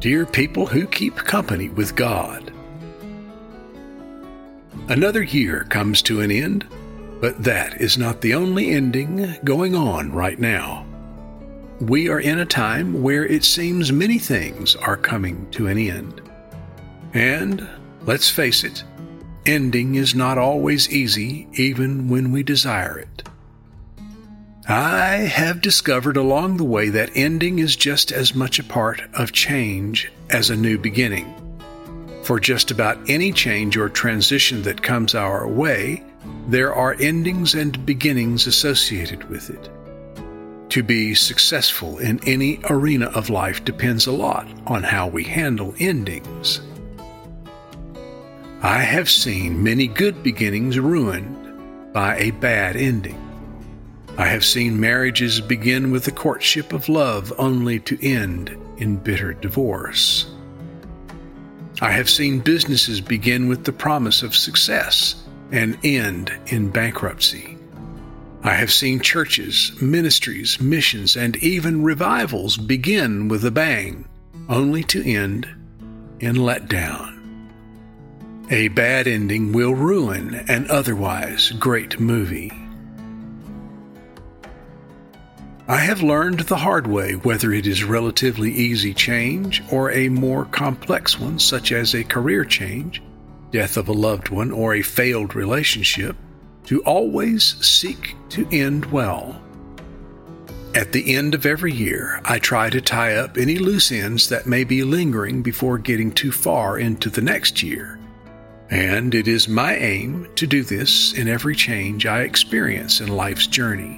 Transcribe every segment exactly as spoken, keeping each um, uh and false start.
Dear people who keep company with God. Another year comes to an end, but that is not the only ending going on right now. We are in a time where it seems many things are coming to an end. And, let's face it, ending is not always easy, even when we desire it. I have discovered along the way that ending is just as much a part of change as a new beginning. For just about any change or transition that comes our way, there are endings and beginnings associated with it. To be successful in any arena of life depends a lot on how we handle endings. I have seen many good beginnings ruined by a bad ending. I have seen marriages begin with the courtship of love only to end in bitter divorce. I have seen businesses begin with the promise of success and end in bankruptcy. I have seen churches, ministries, missions, and even revivals begin with a bang, only to end in letdown. A bad ending will ruin an otherwise great movie. I have learned the hard way whether it is relatively easy change or a more complex one, such as a career change, death of a loved one, or a failed relationship, to always seek to end well. At the end of every year, I try to tie up any loose ends that may be lingering before getting too far into the next year. And it is my aim to do this in every change I experience in life's journey.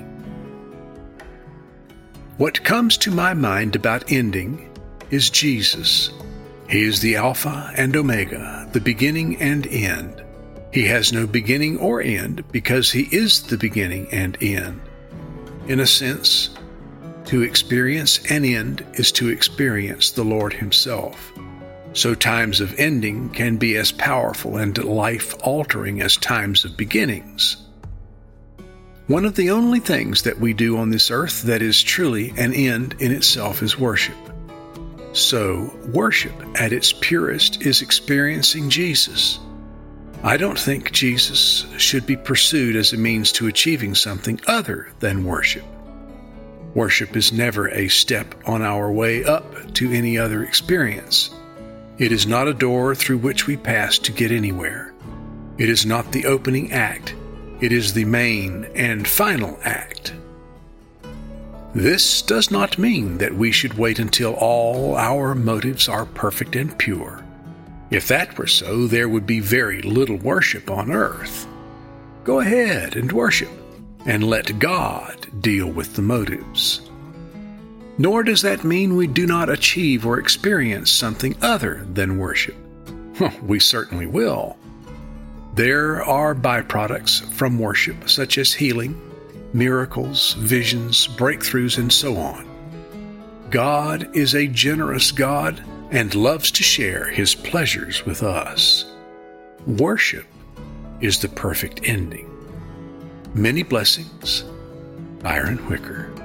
What comes to my mind about ending is Jesus. He is the Alpha and Omega, the beginning and end. He has no beginning or end because he is the beginning and end. In a sense, to experience an end is to experience the Lord himself. So times of ending can be as powerful and life-altering as times of beginnings. One of the only things that we do on this earth that is truly an end in itself is worship. So, worship at its purest is experiencing Jesus. I don't think Jesus should be pursued as a means to achieving something other than worship. Worship is never a step on our way up to any other experience. It is not a door through which we pass to get anywhere. It is not the opening act. It is the main and final act. This does not mean that we should wait until all our motives are perfect and pure. If that were so, there would be very little worship on earth. Go ahead and worship, and let God deal with the motives. Nor does that mean we do not achieve or experience something other than worship. We certainly will. There are byproducts from worship, such as healing, miracles, visions, breakthroughs, and so on. God is a generous God and loves to share his pleasures with us. Worship is the perfect ending. Many blessings, Byron Whicker.